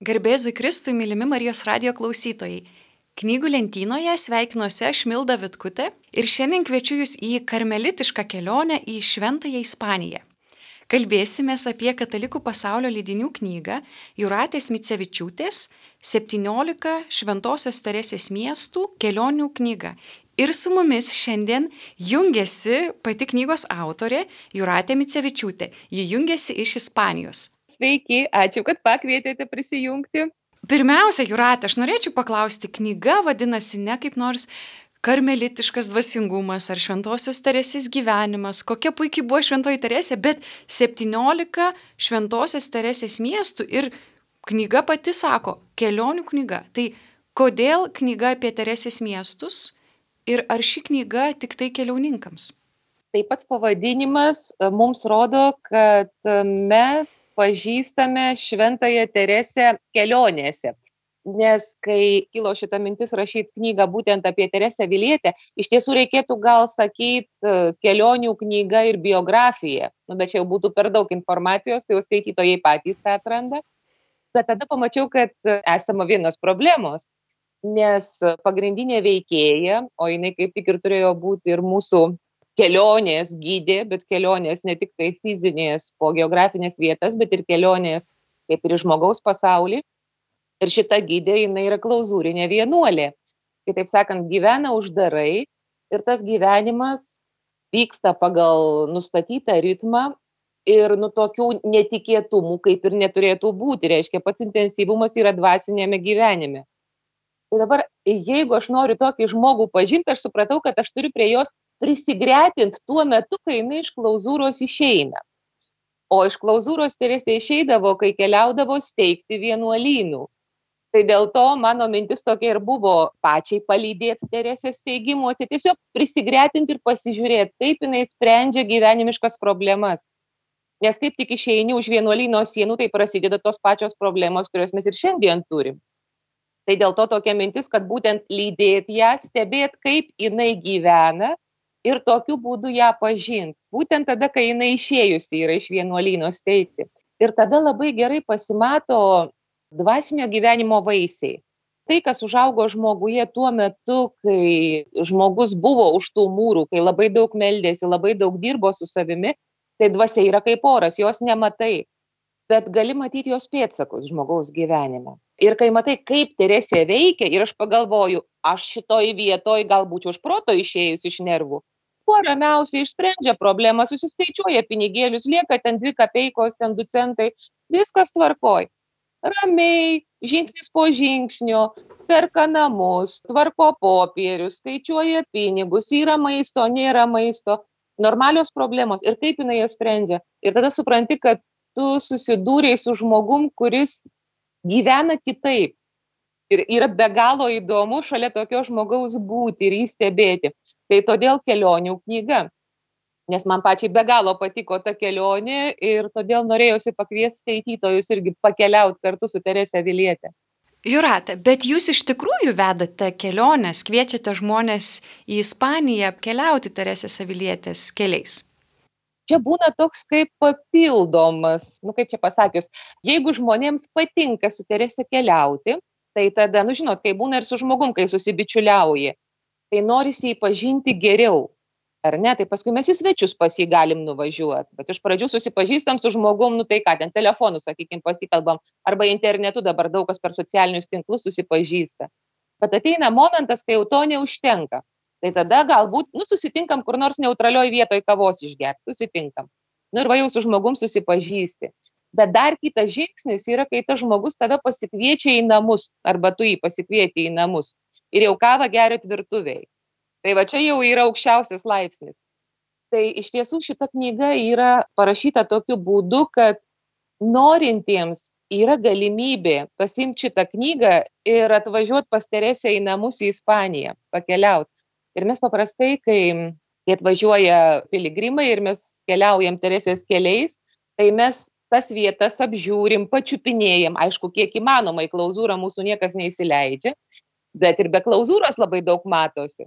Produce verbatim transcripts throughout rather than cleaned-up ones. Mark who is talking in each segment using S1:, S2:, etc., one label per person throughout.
S1: Garbėzui Kristui, mylimi Marijos radijo klausytojai. Knygų lentynoje sveikinuosi aš Milda Vitkutė ir šiandien kviečiu Jūs į karmelitišką kelionę į Šventąją Ispaniją. Kalbėsimės apie Katalikų pasaulio leidinių knygą Jūratės Micevičiūtės septyniolika Šventosios Teresės miestų kelionių knyga. Ir su mumis šiandien jungiasi pati knygos autorė Jūratė Micevičiūtė. Ji jungiasi iš Ispanijos.
S2: Sveiki, ačiū, kad pakvietėte prisijungti.
S1: Pirmiausia, Jūratė, aš norėčiau paklausti, knyga vadinasi ne kaip nors karmelitiškas dvasingumas ar Šventosios Teresės gyvenimas, kokia puikiai buvo Šventoji Teresė, bet septyniolika Šventosios Teresės miestų ir knyga pati sako, kelionių knyga. Tai kodėl knyga apie Teresės miestus ir ar ši knyga tik tai keliauninkams?
S2: Tai pats pavadinimas mums rodo, kad mes pažįstame Šventąją Teresę kelionėse. Nes kai kilo šita mintis rašyti knygą būtent apie Teresę Avilietę, iš tiesų reikėtų gal sakyti kelionių knyga ir biografija. Nu, bet čia jau būtų per daug informacijos, tai jau skaitytojai patys tą atranda. Bet tada pamačiau, kad esama vienos problemos. Nes pagrindinė veikėja, o jinai kaip tik ir turėjo būti ir mūsų kelionės gydė, bet kelionės ne tik tai fizinės po geografinės vietas, bet ir kelionės kaip ir žmogaus pasaulį. Ir šita gydė, jinai yra klauzūrinė vienuolė. Kitaip sakant, gyvena uždarai ir tas gyvenimas vyksta pagal nustatytą ritmą ir nu tokių netikėtumų kaip ir neturėtų būti. Reiškia, pats intensyvumas yra dvasinėme gyvenime. Tai dabar, jeigu aš noriu tokį žmogų pažinti, aš supratau, kad aš turiu prie jos prisigretinti tuo metu, kai jinai iš klauzūros išeina. O iš klauzūros Teresė išeidavo, kai keliaudavo steigti vienuolynų. Tai dėl to mano mintis tokia ir buvo pačiai palydėti Teresės steigimuose, tiesiog prisigretinti ir pasižiūrėti, kaip jinai sprendžia gyvenimiškas problemas. Nes kaip tik išeini už vienuolyno sienų, tai prasideda tos pačios problemos, kurios mes ir šiandien turim. Tai dėl to tokia mintis, kad būtent lydėti ją, stebėti, kaip jinai gyvena ir tokiu būdu ją pažinti. Būtent tada, kai jinai išėjusi yra iš vienuolyno steigti. Ir tada labai gerai pasimato dvasinio gyvenimo vaisiai. Tai, kas užaugo žmoguje tuo metu, kai žmogus buvo už tų mūrų, kai labai daug meldėsi, labai daug dirbo su savimi, tai dvasia yra kaip oras, jos nematai. Bet gali matyti jos pėdsakus žmogaus gyvenime. Ir kai matai, kaip Teresė veikia, ir aš pagalvoju, aš šitoj vietoj gal būčiau iš proto išėjus iš nervų, kuo ramiausiai išsprendžia problemą, susiskaičiuoja pinigėlius, lieka ten dvi kapeikos, ten du centai, viskas tvarkoj. Ramiai, žingsnis po žingsnio, perka namus, tvarko popierius, skaičiuoja pinigus, yra maisto, nėra maisto, normalios problemos ir kaip jinai jas sprendžia. Ir tada supranti, kad tu susidūrei su žmogum, kuris gyvena kitaip. Ir yra be galo įdomu šalia tokio žmogaus būti ir jį stebėti. Tai todėl kelionių knyga. Nes man pačiai be galo patiko ta kelionė ir todėl norėjosi pakviesti skaitytojus irgi pakeliauti kartu su Teresė Avilietė.
S1: Jūrate, bet jūs iš tikrųjų vedate keliones, kviečiate žmonės į Ispaniją apkeliauti Teresės Avilietės keliais?
S2: Čia būna toks kaip papildomas, nu kaip čia pasakius, jeigu žmonėms patinka su Teresė keliauti, tai tada, nu žinot, kai būna ir su žmogum, kai susibičiuliauji, tai norisi jį pažinti geriau, ar ne? Tai paskui mes į svečius pas jį galim nuvažiuoti, bet iš pradžių susipažįstam su žmogum, nu tai ką, ten telefonu, sakykim, pasikalbam, arba internetu dabar daug kas per socialinius tinklus susipažįsta. Bet ateina momentas, kai jau to neužtenka. Tai tada galbūt, nu, susitinkam kur nors neutralioj vietoj kavos išgerti, susitinkam. Nu ir va jau su žmogum susipažįsti. Bet dar kitas žingsnis yra, kai tas žmogus tave pasikviečia į namus, arba tu jį pasikvieti į namus. Ir jau kavą geriat virtuvėj. Tai va čia jau yra aukščiausias laipsnis. Tai iš tiesų šita knyga yra parašyta tokiu būdu, kad norintiems yra galimybė pasiimti šitą knygą ir atvažiuoti pas Teresę į namus į Ispaniją, pakeliauti. Ir mes paprastai, kai, kai atvažiuoja piligrimai ir mes keliaujam Teresės keliais, tai mes tas vietas apžiūrim, pačiupinėjam, aišku, kiek įmanoma, į klauzūrą mūsų niekas neįsileidžia, bet ir be klauzūros labai daug matosi.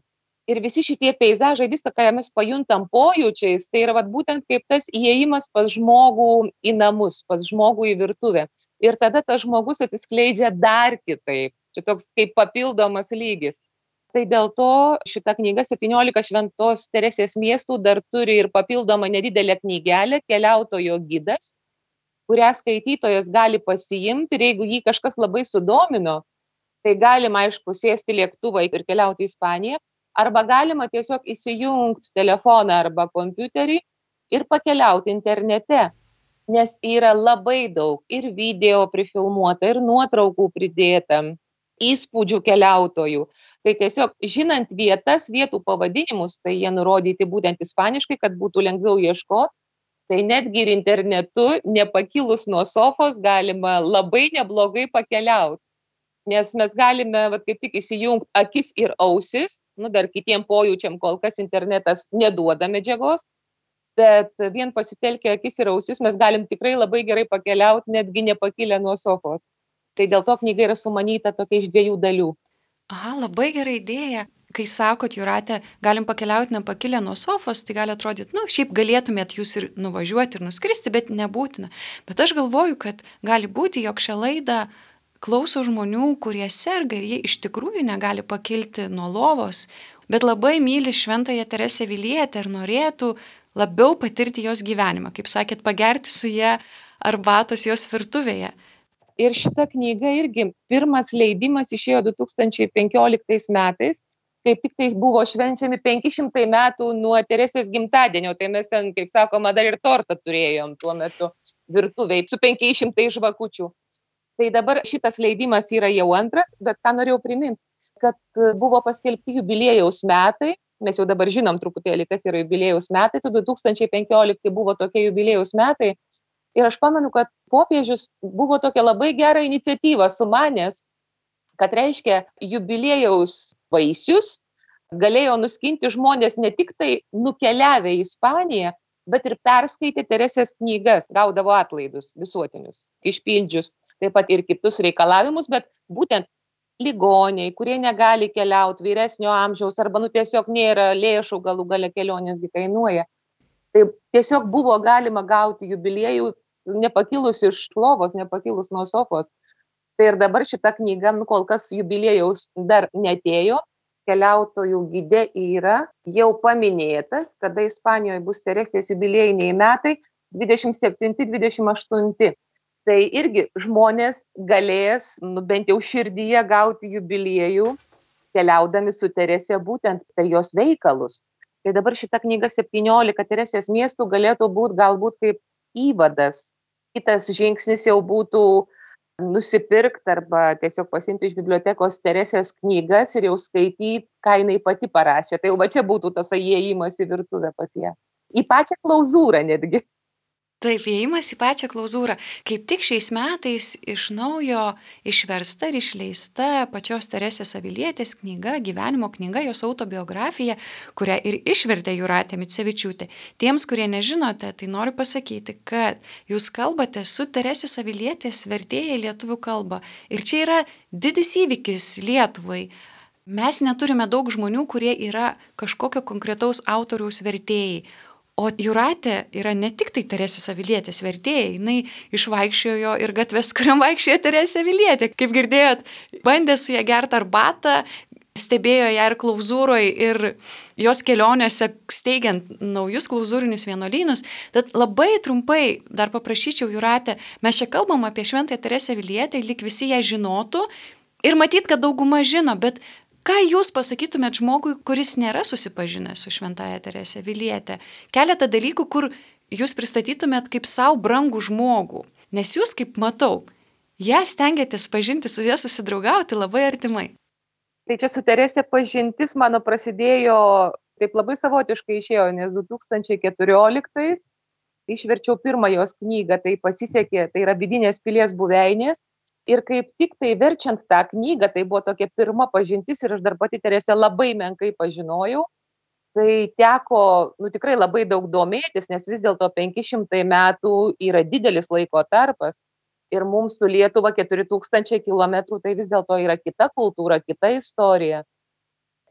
S2: Ir visi šitie peizažai, viską, ką mes pajuntam pojūčiais, tai yra vat, būtent kaip tas įėjimas pas žmogų į namus, pas žmogų į virtuvę. Ir tada tas žmogus atsiskleidžia dar kitaip. Čia toks kaip papildomas lygis. Tai dėl to šita knyga septyniolika Šventos Teresės miestų dar turi ir papildomą nedidelę knygelę Keliautojo gidas, kurią skaitytojas gali pasiimti ir jeigu jį kažkas labai sudomino, tai galima, aišku, sėsti lėktuvą ir keliauti į Ispaniją, arba galima tiesiog įsijungti telefoną arba kompiuterį ir pakeliauti internete, nes yra labai daug ir video prifilmuota, ir nuotraukų pridėta, įspūdžių keliautojų. Tai tiesiog žinant vietas, vietų pavadinimus, tai jie nurodyti būtent ispaniškai, kad būtų lengviau ieškoti, tai netgi ir internetu, nepakilus nuo sofos, galima labai neblogai pakeliauti. Nes mes galime vat, kaip tik įsijungti akis ir ausis, nu dar kitiem pojūčiam kol kas internetas neduoda medžiagos, bet vien pasitelkę akis ir ausis mes galim tikrai labai gerai pakeliauti, netgi nepakilę nuo sofos. Tai dėl to knyga yra sumanyta tokia iš dviejų dalių.
S1: Aha, labai gera idėja. Kai sakot, Jūrate, galim pakeliauti nepakilę nuo sofos, tai gali atrodyti, nu, šiaip galėtumėt jūs ir nuvažiuoti ir nuskristi, bet nebūtina. Bet aš galvoju, kad gali būti, jog šią laidą klauso žmonių, kurie serga ir jie iš tikrųjų negali pakilti nuo lovos, bet labai myli Šventąją Teresę Avilietę ir norėtų labiau patirti jos gyvenimą, kaip sakėt, pagerti su ja arbatos jos virtuvėje.
S2: Ir šita knyga irgi pirmas leidimas išėjo du tūkstančiai penkioliktais metais, kaip tik tai buvo švenčiami penki šimtai metų nuo Teresės gimtadienio, tai mes ten, kaip sakoma, dar ir tortą turėjom tuo metu virtuvėj su penkiais šimtais žvakučių. Tai dabar šitas leidimas yra jau antras, bet ką norėjau priminti, kad buvo paskelbti jubiliejaus metai, mes jau dabar žinom truputėlį, kas yra jubiliejaus metai, tai du tūkstančiai penkiolikti buvo tokie jubiliejaus metai. Ir aš pamenu, kad popiežius buvo tokia labai gera iniciatyva sumanęs, kad reiškia jubiliejaus vaisius galėjo nuskinti žmonės ne tik tai nukeliavę į Ispaniją, bet ir perskaitę Teresės knygas, gaudavo atlaidus visuotinius, išpildžius taip pat ir kitus reikalavimus, bet būtent ligoniai, kurie negali keliauti, vyresnio amžiaus, arba nu tiesiog nėra lėšų, galų gale kelionėsgi kainuoja. Tai tiesiog buvo galima gauti jubiliejų nepakilus iš lovos, nepakilus nuo sofos. Tai ir dabar šita knyga, nu, kol kas jubiliejaus dar netėjo, Keliautojų gide yra jau paminėtas, kada Ispanijoje bus Teresės jubiliejiniai metai dvidešimt septinti dvidešimt aštunti. Tai irgi žmonės galės, nu, bent jau širdyje gauti jubiliejų, keliaudami su Teresė būtent per jos veikalus. Tai dabar šita knyga septyniolika Teresės miestų galėtų būti galbūt kaip įvadas. Kitas žingsnis jau būtų nusipirkti arba tiesiog pasimti iš bibliotekos Teresės knygas ir jau skaityti, ką jinai pati parašė. Tai jau va čia būtų tas įėjimas į virtuvę pas ją. Į pačią klauzūrą netgi.
S1: Taip, įėjimas į pačią klauzūrą. Kaip tik šiais metais iš naujo išversta ir išleista pačios Teresės Avilietės knyga, gyvenimo knyga, jos autobiografija, kurią ir išvertė Jūratė Micevičiūtė. Tiems, kurie nežinote, tai noriu pasakyti, kad jūs kalbate su Teresės Avilietės vertėja į lietuvių kalbą. Ir čia yra didis įvykis Lietuvai. Mes neturime daug žmonių, kurie yra kažkokio konkretaus autoriaus vertėjai. O Jūratė yra ne tik tai Teresės Avilietės vertėja, jinai išvaikščiojo ir gatves, kuriam vaikščiojo Teresė Avilietė. Kaip girdėjot, bandė su ją gerti arbatą, stebėjo ją ir klauzūroje, ir jos kelionėse steigiant naujus klauzūrinius vienuolynus. Tad labai trumpai dar paprašyčiau Jūratę, mes čia kalbam apie Šventąją Teresę Avilietę, lyg visi ją žinotų ir matyt, kad dauguma žino, bet ką jūs pasakytumėt žmogui, kuris nėra susipažinęs su Šventąja Terese Aviliete? Keletą dalykų, kur jūs pristatytumėt kaip savo brangų žmogų. Nes jūs, kaip matau, ją stengiatės pažinti, su ją susidraugauti labai artimai.
S2: Tai čia su Terese pažintis mano prasidėjo, taip labai savotiškai išėjo, nes du tūkstančiai keturioliktais išverčiau pirmą jos knygą, tai pasisekė, tai yra Vidinės pilies buveinės. Ir kaip tik tai verčiant tą knygą, tai buvo tokia pirma pažintis ir aš dar pati Teresę labai menkai pažinojau. Tai teko, nu, tikrai labai daug domėtis, nes vis dėlto penki šimtai metų yra didelis laiko tarpas. Ir mums su Lietuva keturi tūkstančiai kilometrų, tai vis dėlto yra kita kultūra, kita istorija.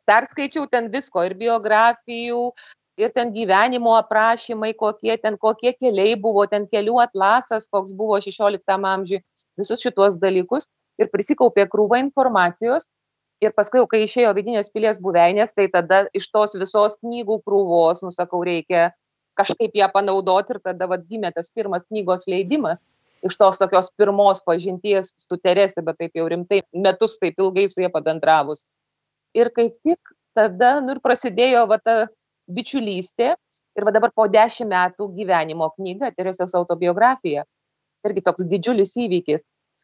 S2: perskaičiau ten visko, ir biografijų, ir ten gyvenimo aprašymai, kokie ten, kokie keliai buvo, ten kelių atlasas, koks buvo šešioliktam amžiui, visus šituos dalykus ir prisikaupė krūvą informacijos. Ir paskui, jau kai išėjo Vidinės pilies buveinės, tai tada iš tos visos knygų krūvos, nusakau, reikia kažkaip ją panaudoti ir tada vat gimė tas pirmas knygos leidimas. Iš tos tokios pirmos pažinties su Terese, bet taip jau rimtai, metus taip ilgai su ja pabendravus. Ir kaip tik tada, nu ir prasidėjo va ta bičiulystė. Ir va dabar po dešimt metų gyvenimo knyga, Teresės autobiografija. Irgi toks didžiulis įvykis.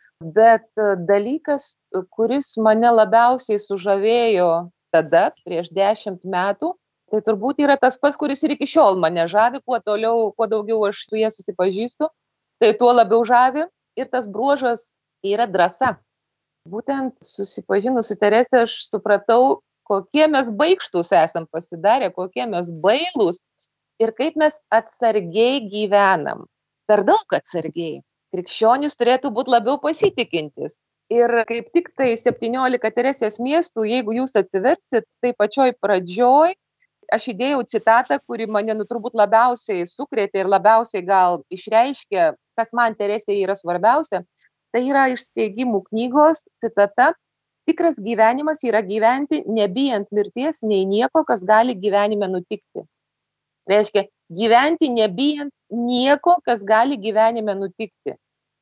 S2: Bet dalykas, kuris mane labiausiai sužavėjo tada, prieš dešimt metų, tai turbūt yra tas pats, kuris ir iki šiol mane žavi, kuo toliau, kuo daugiau aš su jie susipažįstu, tai tuo labiau žavi. Ir tas bruožas yra drąsa. Būtent susipažinus su Terese aš supratau, kokie mes baikštūs esam pasidarę, kokie mes bailūs ir kaip mes atsargiai gyvenam. Per daug atsargiai. Krikščionys turėtų būti labiau pasitikintis. Ir kaip tik tai septyniolika Teresės miestų, jeigu jūs atsiversit, tai pačioj pradžioj aš įdėjau citatą, kuri mane nu, turbūt labiausiai sukrėtė ir labiausiai gal išreiškia, kas man Teresėje yra svarbiausia. Tai yra iš Steigimų knygos citata: tikras gyvenimas yra gyventi nebijant mirties nei nieko, kas gali gyvenime nutikti. Reiškia, gyventi nebijant nieko, kas gali gyvenime nutikti.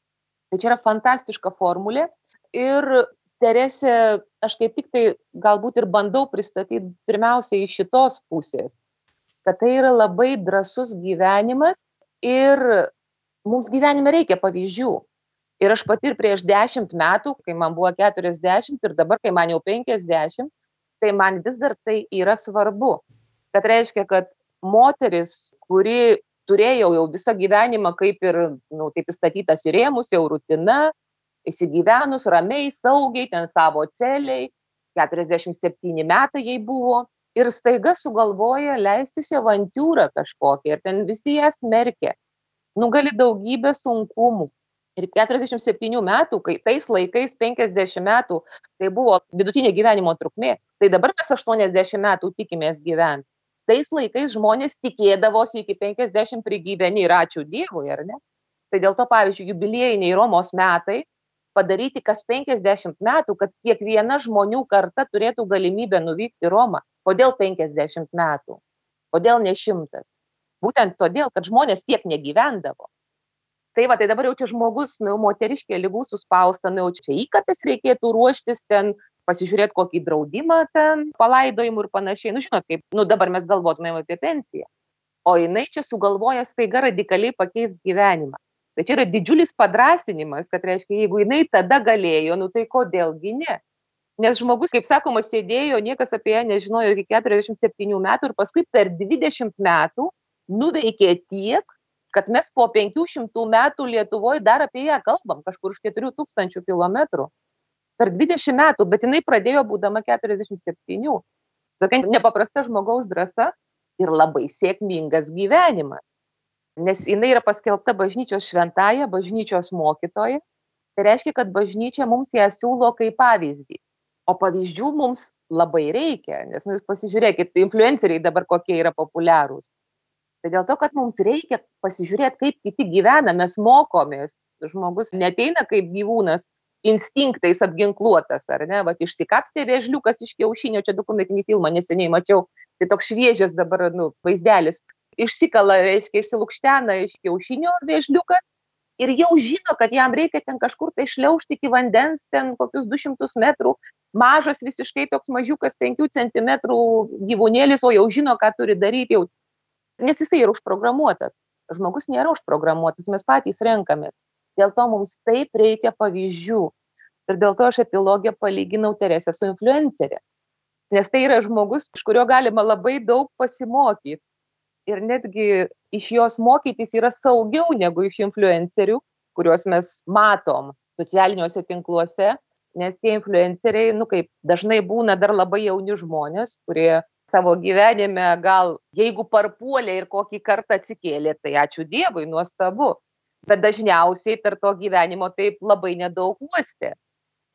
S2: Tai čia yra fantastiška formulė ir Teresė, aš kaip tik tai galbūt ir bandau pristatyti pirmiausiai iš šitos pusės, kad tai yra labai drąsus gyvenimas ir mums gyvenime reikia pavyzdžių. Ir aš pati ir prieš dešimt metų, kai man buvo keturiasdešimt ir dabar, kai man jau penkiasdešimt, tai man vis dar tai yra svarbu. Kad reiškia, kad moteris, kuri turėjo jau visą gyvenimą kaip ir, nu, taip įstatytas į rėmus, jau rutina, įsigyvenus ramiai, saugiai, ten savo celiai, keturiasdešimt septyni metai jai buvo, ir staiga sugalvoja leistis į avantiūrą kažkokią, ir ten visi ją smerkia, nugali daugybę sunkumų. Ir keturiasdešimt septynių metų, kai tais laikais penkiasdešimt metų, tai buvo vidutinė gyvenimo trukmė, tai dabar mes aštuoniasdešimt metų tikimės gyventi. Tais laikais žmonės tikėdavosi iki penkiasdešimt prigyveni ir ačiū Dievui, ar ne? Tai dėl to, pavyzdžiui, jubiliejiniai Romos metai padaryti kas penkiasdešimt metų, kad kiekviena žmonių karta turėtų galimybę nuvykti į Romą. Kodėl penkiasdešimt metų? Kodėl ne šimtas? Būtent todėl, kad žmonės tiek negyvendavo. Tai va, tai dabar jau čia žmogus, nu, moteriškė ligų suspausta, nu, jau čia įkapės reikėtų ruoštis ten, pasižiūrėti kokį draudimą ten, palaidojimų ir panašiai. Nu, žinot, kaip, nu, dabar mes galvotumėm apie pensiją. O jinai čia sugalvoja staiga radikaliai pakeisti gyvenimą. Tai čia yra didžiulis padrasinimas, kad reiškia, jeigu jinai tada galėjo, nu, tai kodėlgi ne? Nes žmogus, kaip sakoma, sėdėjo, niekas apie ją nežinojo iki keturiasdešimt septynių metų ir paskui per dvidešimt metų nuveikė tiek, kad mes po penkių šimtų metų Lietuvoje dar apie ją kalbam, kažkur už keturių tūkstančių kilometrų. Per dvidešimt metų, bet jinai pradėjo būdama keturiasdešimt septynių. Tokia nepaprasta žmogaus drąsa ir labai sėkmingas gyvenimas. Nes jinai yra paskelbta bažnyčios šventąja, bažnyčios mokytoja. Tai reiškia, kad bažnyčia mums ją siūlo kaip pavyzdį. O pavyzdžių mums labai reikia, nes nu, jūs pasižiūrėkit, influenceriai dabar kokie yra populiarūs. Tai dėl to, kad mums reikia pasižiūrėti, kaip kiti gyvena, mes mokomės. Žmogus neteina kaip gyvūnas, instinktais apginkluotas, ar ne? Vat išsikapstė vėžliukas iš kiaušinio, čia dokumentinį filmą neseniai mačiau, tai toks šviežias dabar, nu, vaizdelis. Išsikala, reiškia, išsilukštena iš kiaušinio vėžliukas ir jau žino, kad jam reikia ten kažkur tai šliaužti iki vandens, ten kokius du šimtus metrų, mažas visiškai toks mažiukas penkių centimetrų gyvūnėlis, o jau žino, ką turi daryti jau. Nes jisai yra užprogramuotas. Žmogus nėra užprogramuotas, mes patys renkamės. Dėl to mums taip reikia pavyzdžių. Ir dėl to aš epilogę palyginau Teresę su influencerė. Nes tai yra žmogus, iš kurio galima labai daug pasimokyti. Ir netgi iš jos mokytis yra saugiau negu iš influencerių, kuriuos mes matom socialiniuose tinkluose. Nes tie influenceriai, nu kaip dažnai būna dar labai jauni žmonės, kurie savo gyvenime gal, jeigu parpuolė ir kokį kartą atsikėlė, tai ačiū Dievui, nuostabu. Bet dažniausiai per to gyvenimo taip labai nedaug uostė.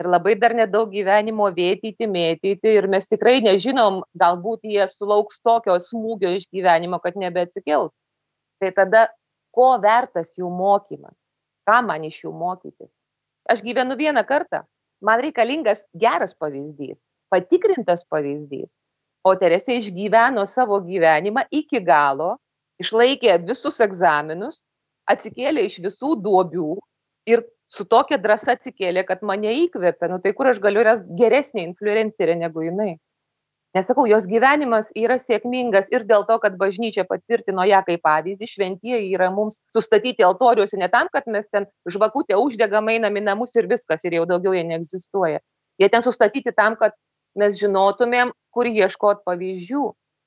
S2: Ir labai dar nedaug gyvenimo vėtyti, mėtyti ir mes tikrai nežinom, galbūt jie sulauks tokio smūgio iš gyvenimo, kad nebeatsikels. Tai tada, ko vertas jų mokymas? Ką man iš jų mokytis? Aš gyvenu vieną kartą, man reikalingas geras pavyzdys, patikrintas pavyzdys. O Teresė išgyveno savo gyvenimą iki galo, išlaikė visus egzaminus, atsikėlė iš visų duobių ir su tokia drąsa atsikėlė, kad mane įkvėpė. Nu tai kur aš galiu rasti geresnį influencerį negu jinai? Nesakau, jos gyvenimas yra sėkmingas ir dėl to, kad bažnyčia patvirtino ją kaip pavyzdį, šventieji yra mums sustatyti altoriuose ne tam, kad mes ten žvakutę uždegam, einam į namus ir viskas, ir jau daugiau jie neegzistuoja. Jie ten sustatyti tam, kad mes žinotumėm, kur ieškot pavyzdžių.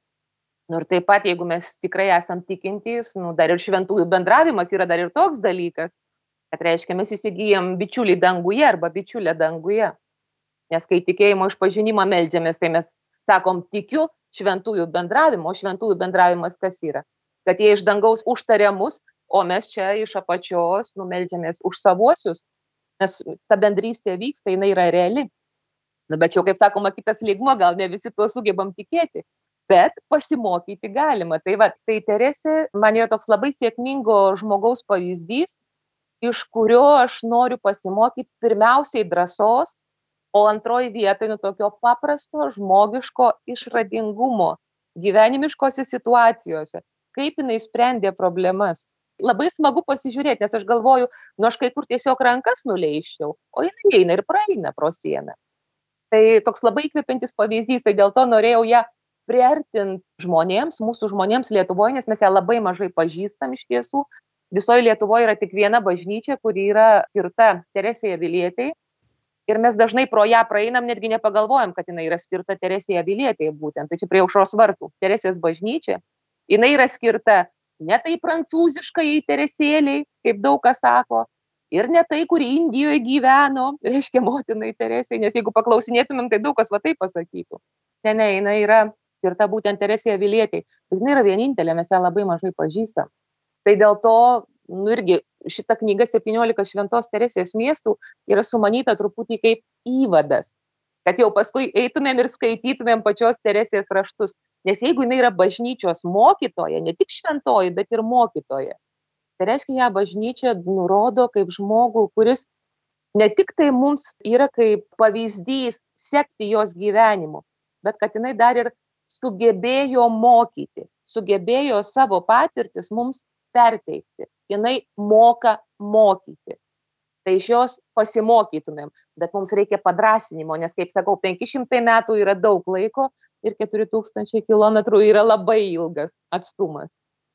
S2: Nu ir taip pat, jeigu mes tikrai esam tikintys, nu dar ir šventųjų bendravimas yra dar ir toks dalykas, kad reiškia, mes įsigyjam bičiulį danguje arba bičiulę danguje. Nes kai tikėjimo išpažinimą meldžiamės, tai mes sakom, tikiu šventųjų bendravimo, o šventųjų bendravimas kas yra? Kad jie iš dangaus užtaria mus, o mes čia iš apačios numeldžiamės už savuosius, nes ta bendrystė vyksta, jinai yra reali. Nu, bet jau, kaip sakoma, kitas lygmuo, gal ne visi tuo sugebam tikėti, bet pasimokyti galima. Tai va, tai Teresė man yra toks labai sėkmingo žmogaus pavyzdys, iš kurio aš noriu pasimokyti pirmiausiai drąsos, o antroji vietoj nu tokio paprasto žmogiško išradingumo gyvenimiškose situacijose, kaip jinai sprendė problemas. Labai smagu pasižiūrėti, nes aš galvoju, nu aš kai kur tiesiog rankas nuleisčiau, o jinai eina ir praeina pro sieną. Tai toks labai įkvepiantis pavyzdys, tai dėl to norėjau ją priartinti žmonėms, mūsų žmonėms Lietuvoje, nes mes ją labai mažai pažįstam iš tiesų. Visoje Lietuvoje yra tik viena bažnyčia, kuri yra skirta Teresei Avilietei. Ir mes dažnai pro ją praeinam, netgi nepagalvojam, kad jinai yra skirta Teresei Avilietei būtent. Tai čia prie Aušros vartų, Teresės bažnyčia. Jinai yra skirta ne tai prancūziškai Teresėliai, kaip daug kas sako, ir ne tai, kuri Indijoje gyveno, reiškia motinai Teresei, nes jeigu paklausinėtumėm, tai daug kas va taip pasakytų. Ne, ne, jinai yra skirta būtent Teresei Avilietei. Bet jinai yra vienintelė, mes ją labai mažai pažįstam. Tai dėl to, nu irgi, šita knyga septyniolika šventos Teresės miestų yra sumanyta truputį kaip įvadas, kad jau paskui eitumėm ir skaitytumėm pačios Teresės raštus. Nes jeigu jinai yra bažnyčios mokytoja, ne tik šventoji, bet ir mokytoja, tai reiškia, ją bažnyčia nurodo kaip žmogų, kuris ne tik tai mums yra kaip pavyzdys sekti jos gyvenimu, bet kad jinai dar ir sugebėjo mokyti, sugebėjo savo patirtis mums perteikti. Jinai moka mokyti. Tai iš jos pasimokytumėm, bet mums reikia padrąsinimo, nes, kaip sakau, penki šimtai metų yra daug laiko ir keturi tūkstančiai kilometrų yra labai ilgas atstumas.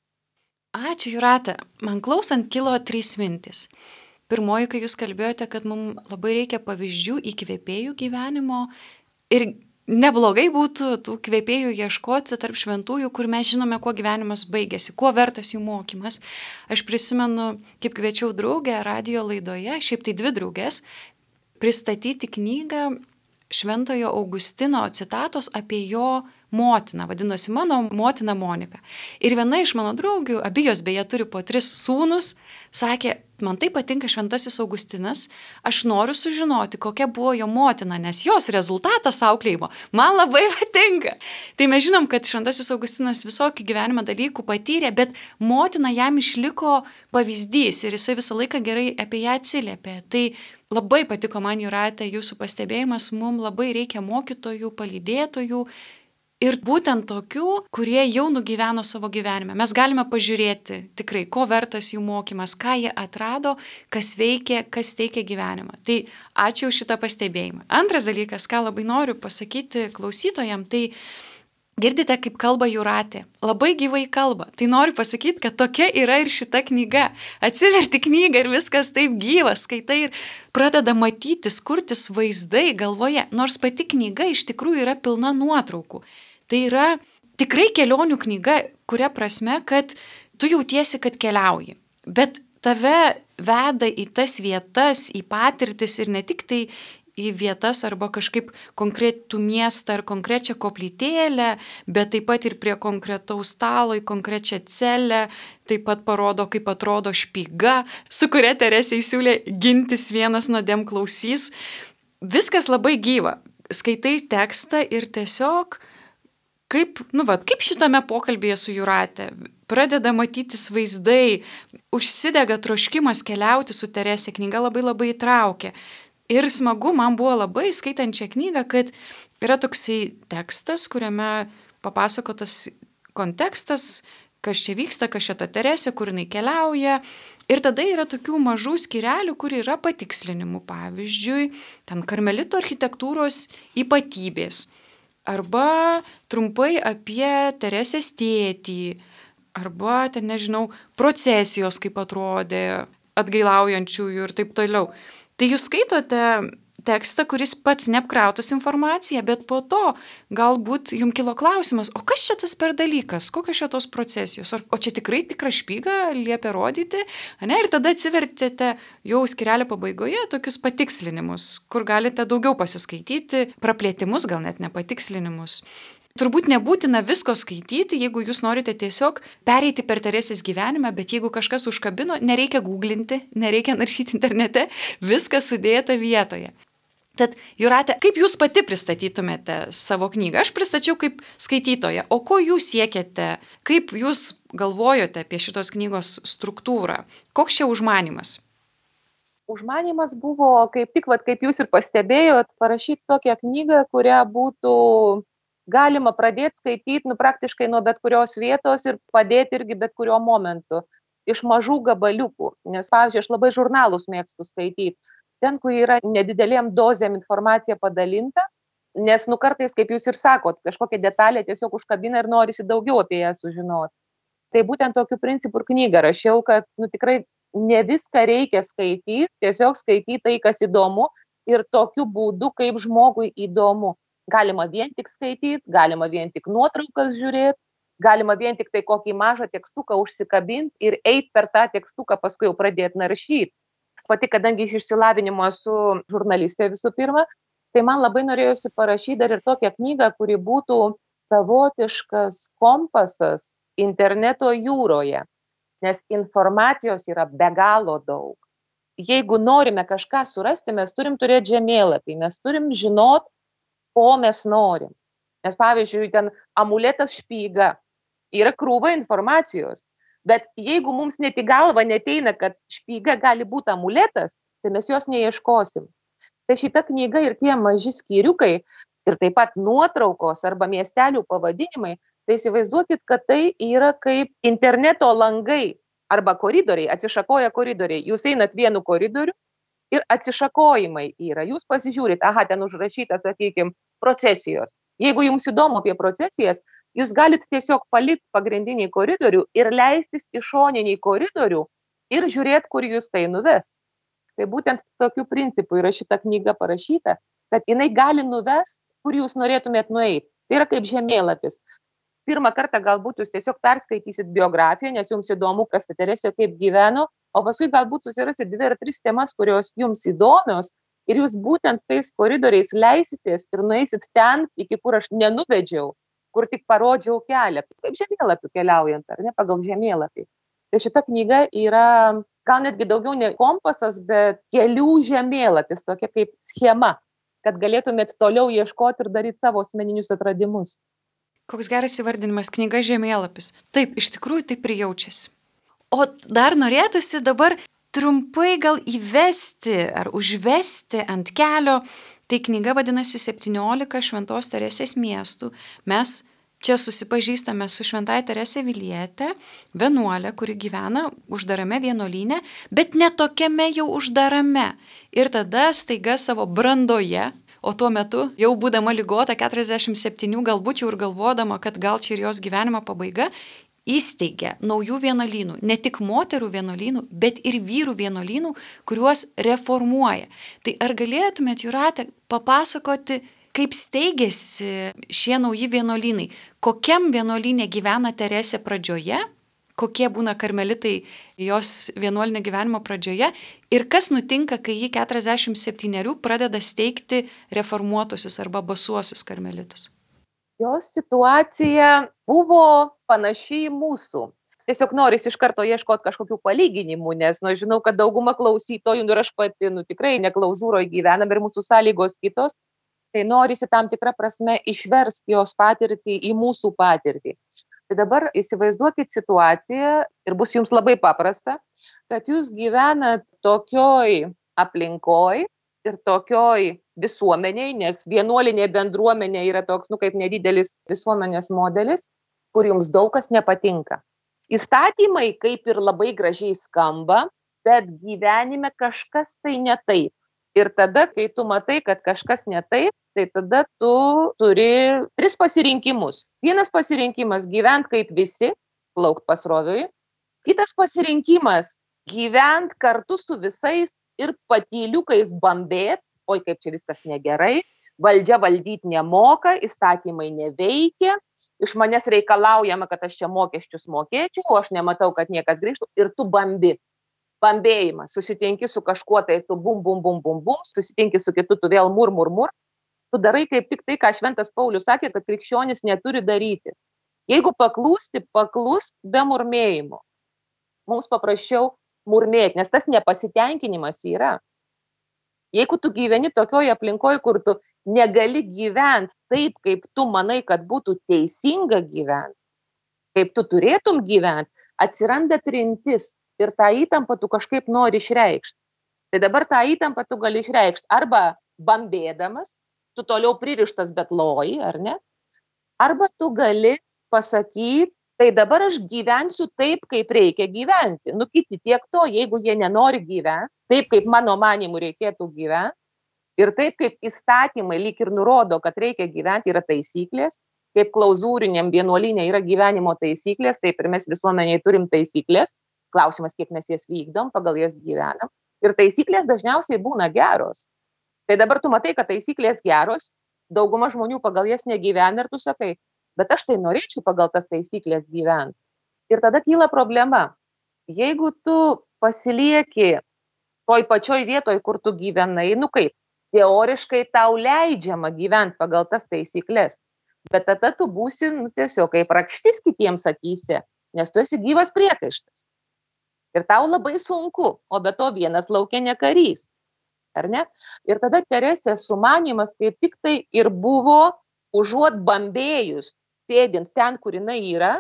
S1: Ačiū, Jūrate. Man klausant kilo trys mintis. Pirmoji, kai jūs kalbėjote, kad mums labai reikia pavyzdžių įkvėpėjų gyvenimo ir neblogai būtų tų kvėpėjų ieškoti tarp šventųjų, kur mes žinome, kuo gyvenimas baigėsi, kuo vertas jų mokymas. Aš prisimenu, kaip kviečiau draugę radijo laidoje, šiaip tai dvi draugės, pristatyti knygą Šventojo Augustino citatos apie jo motiną, vadinosi Mano motina Monika. Ir viena iš mano draugių, abi jos beje turi po tris sūnus, sakė, man tai patinka Šventasis Augustinas, aš noriu sužinoti, kokia buvo jo motina, nes jos rezultatas auklėjimo man labai patinka. Tai mes žinom, kad Šventasis Augustinas visokį gyvenimą dalykų patyrė, bet motina jam išliko pavyzdys ir jisai visą laiką gerai apie ją atsiliepė. Tai labai patiko man, Jūrate, jūsų pastebėjimas, mums labai reikia mokytojų, palydėtojų, ir būtent tokių, kurie jau nugyveno savo gyvenime. Mes galime pažiūrėti tikrai, ko vertas jų mokymas, ką jie atrado, kas veikia, kas teikia gyvenimą. Tai ačiū už šitą pastebėjimą. Antras dalykas, ką labai noriu pasakyti klausytojam, tai girdite, kaip kalba Jūratė. Labai gyvai kalba. Tai noriu pasakyti, kad tokia yra ir šita knyga. Atsiverti knygą ir viskas taip gyvas, skaitai ir pradeda matytis, kurtis vaizdai galvoje, nors pati knyga iš tikrųjų yra pilna nuotraukų. Tai yra tikrai kelionių knyga, kuria prasme, kad tu jautiesi, kad keliauji. Bet tave veda į tas vietas, į patirtis ir ne tik tai į vietas arba kažkaip konkretų miestą ar konkrečią koplytėlę, bet taip pat ir prie konkretaus stalo, į konkrečią celę, taip pat parodo, kaip atrodo špyga, su kuria Teresei siūlė gintis vienas nuodėmklausys. viskas labai gyva. Skaitai tekstą ir tiesiog, kaip, nu va, kaip šitame pokalbėje su Jūrate, pradeda matytis vaizdai, užsidega troškimas keliauti su Terese, knyga labai labai įtraukia. Ir smagu man buvo labai skaitant šią knygą, kad yra toksai tekstas, kuriame papasakotas kontekstas, kas čia vyksta, kas čia ta Teresė, kur jinai keliauja. Ir tada yra tokių mažų skyrelių, kur yra patikslinimų. Pavyzdžiui, ten karmelitų architektūros ypatybės. Arba trumpai apie Teresės tėtį. Arba, ten nežinau, procesijos kaip atrodė, atgailaujančiųjų ir taip toliau. Tai jūs skaitote tekstą, kuris pats neapkrautas informacija, bet po to galbūt jums kilo klausimas, o kas čia tas per dalykas, kokios čia tos procesijos, o čia tikrai tikrą špygą liepia rodyti, ne? Ir tada atsivertėte jau skyrelio pabaigoje tokius patikslinimus, kur galite daugiau pasiskaityti, praplėtimus, gal net ne patikslinimus. Turbūt nebūtina visko skaityti, jeigu jūs norite tiesiog pereiti per Teresės gyvenimą, bet jeigu kažkas užkabino, nereikia googlinti, nereikia naršyti internete, viskas sudėta vietoje. Tad, Jūrate, kaip jūs pati pristatytumėte savo knygą? Aš pristačiau kaip skaitytoja, o ko jūs siekiate, kaip jūs galvojote apie šitos knygos struktūrą? Koks čia užmanimas?
S2: Užmanimas buvo, kaip tik, vat, kaip jūs ir pastebėjot, parašyti tokią knygą, kurią būtų galima pradėti skaityti, nu, praktiškai nuo bet kurios vietos ir padėti irgi bet kurio momentu, iš mažų gabaliukų. Nes, pavyzdžiui, aš labai žurnalus mėgstu skaityti. Ten, kur yra nedidelėm dozėm informacija padalinta, nes, nu, kartais, kaip jūs ir sakot, kažkokia detalė tiesiog užkabina ir norisi daugiau apie ją sužinoti. Tai būtent tokiu principu ir knygą rašiau, kad, nu, tikrai ne viską reikia skaityti, tiesiog skaityti tai, kas įdomu ir tokiu būdu, kaip žmogui įdomu. Galima vien tik skaityti, galima vien tik nuotraukas žiūrėti, galima vien tik tai kokį mažą tekstuką užsikabinti ir eiti per tą tekstuką, paskui jau pradėti naršyti. Pati, kadangi iš išsilavinimo esu žurnalistė visų pirma, tai man labai norėjosi parašyti dar ir tokią knygą, kuri būtų savotiškas kompasas interneto jūroje, nes informacijos yra be galo daug. Jeigu norime kažką surasti, mes turim turėti žemėlapį, mes turim žinot, ko mes norim. Nes, pavyzdžiui, ten amuletas špyga, yra krūva informacijos. Bet jeigu mums net į galvą neteina, kad špyga gali būti amuletas, tai mes jos neieškosim. Tai šita knyga ir tie maži skyriukai, ir taip pat nuotraukos arba miestelių pavadinimai, tai įsivaizduokit, kad tai yra kaip interneto langai arba koridoriai, atsišakoja koridoriai. Jūs einat vienu koridoriu ir atsišakojimai yra. Jūs pasižiūrit, aha, ten užrašyta, sakykime, procesijos. Jeigu jums įdomu apie procesijas, jūs galite tiesiog palikti pagrindinį koridorių ir leistis į šoninį koridorių ir žiūrėti, kur jūs tai nuves. Tai būtent tokiu principu yra šita knyga parašyta, kad jinai gali nuvesti, kur jūs norėtumėt nueiti. Tai yra kaip žemėlapis. Pirmą kartą galbūt jūs tiesiog perskaitysit biografiją, nes jums įdomu, kas ta Teresė kaip gyveno, o paskui galbūt susirasit dvi ar tris temas, kurios jums įdomios, ir jūs būtent tais koridoriais leisitės ir nueisit ten, iki kur aš nenuvedžiau, kur tik parodžiau kelią, kaip žemėlapių keliaujant, ar ne, pagal žemėlapį. Tai šita knyga yra gal netgi daugiau ne kompasas, bet kelių žemėlapis, tokia kaip schema, kad galėtumėt toliau ieškoti ir daryti savo asmeninius atradimus.
S1: Koks geras įvardinimas, knyga žemėlapis. Taip, iš tikrųjų taip ir jaučiasi. O dar norėtųsi dabar trumpai gal įvesti ar užvesti ant kelio. Tai knyga vadinasi septyniolika Šventos Teresės miestų. Mes čia susipažįstame su Šventąja Terese Aviliete, vienuolė, kuri gyvena uždarame vienuolyne, bet ne tokiame jau uždarame. Ir tada staiga savo brandoje, o tuo metu jau būdama ligota keturiasdešimt septynių, galbūt jau ir galvodama, kad gal čia ir jos gyvenimo pabaiga, įsteigia naujų vienuolynų, ne tik moterų vienuolynų, bet ir vyrų vienuolynų, kuriuos reformuoja. Tai ar galėtumėt, Jūrate, papasakoti, kaip steigėsi šie nauji vienuolynai? Kokiam vienuolynė gyvena Teresė pradžioje? Kokie būna karmelitai jos vienuolinio gyvenimo pradžioje? Ir kas nutinka, kai ji keturiasdešimt septynerių pradeda steigti reformuotusius arba basuosius karmelitus?
S2: Jos situacija buvo panaši į mūsų. tiesiog norisi iš karto ieškoti kažkokių palyginimų, nes, nu, žinau, kad dauguma klausytojų, nu, ir aš pati, nu, tikrai ne klauzūroje gyvenam ir mūsų sąlygos kitos, tai norisi tam tikrą prasme išversti jos patirtį į mūsų patirtį. Tai dabar įsivaizduokit situaciją ir bus jums labai paprasta, kad jūs gyvenat tokioj aplinkoj ir tokioj visuomeniai, nes vienuolinė bendruomenė yra toks, nu, kaip nedidelis visuomenės modelis, kur jums daug kas nepatinka. Įstatymai kaip ir labai gražiai skamba, bet gyvenime kažkas tai ne taip. Ir tada, kai tu matai, kad kažkas ne taip, tai tada tu turi tris pasirinkimus. Vienas pasirinkimas - gyvent kaip visi, plaukt pasroviui. Kitas pasirinkimas - gyvent kartu su visais ir patyliukais bambėt, oi kaip čia viskas negerai, valdžia valdyti nemoka, įstatymai neveikia, iš manęs reikalaujama, kad aš čia mokesčius mokėčiau, o aš nematau, kad niekas grįžtų ir tu bambi. Bambėjimas, susitinki su kažkuo, tai tu bum, bum, bum, bum, bum, susitinki su kitu, tu vėl mur, mur, mur. Tu darai kaip tik tai, ką Šventas Paulius sakė, kad krikščionis neturi daryti. Jeigu paklūsti, paklūsk be murmėjimo. Mums paprasčiau murmėti, nes tas nepasitenkinimas yra. Jeigu tu gyveni tokioje aplinkoje, kur tu negali gyventi taip, kaip tu manai, kad būtų teisinga gyventi, kaip tu turėtum gyventi, atsiranda trintis ir tą įtampą tu kažkaip nori išreikšti. Tai dabar tą įtampą tu gali išreikšti arba bambėdamas, tu toliau pririštas bet loji, ar ne? Arba tu gali pasakyti, tai dabar aš gyvensiu taip, kaip reikia gyventi. Nu, kiti tiek to, jeigu jie nenori gyventi, taip, kaip mano manimu reikėtų gyventi, ir taip, kaip įstatymai lyg ir nurodo, kad reikia gyventi, yra taisyklės, kaip klauzūriniam vienuolyne yra gyvenimo taisyklės, taip ir mes visuomeniai turim taisyklės, klausimas, kiek mes jas vykdom, pagal jas gyvenam, ir taisyklės dažniausiai būna geros. Tai dabar tu matai, kad taisyklės geros, dauguma žmonių pagal jas negyvena ir tu sakai, bet aš tai norėčiau pagal tas taisyklės gyventi. Ir tada kyla problema. Jeigu tu pasilieki toj pačioj vietoj, kur tu gyvenai, nu kaip, teoriškai tau leidžiama gyventi pagal tas taisyklės, bet tada tu būsi, nu, tiesiog kaip rakštis kitiems akyse, nes tu esi gyvas priekaištas. Ir tau labai sunku, o be to vienas laukia ne karys. Ar ne? Ir tada Teresės sumanymas kaip tik tai ir buvo, užuot bambėjus, sėdint ten, kur jinai yra,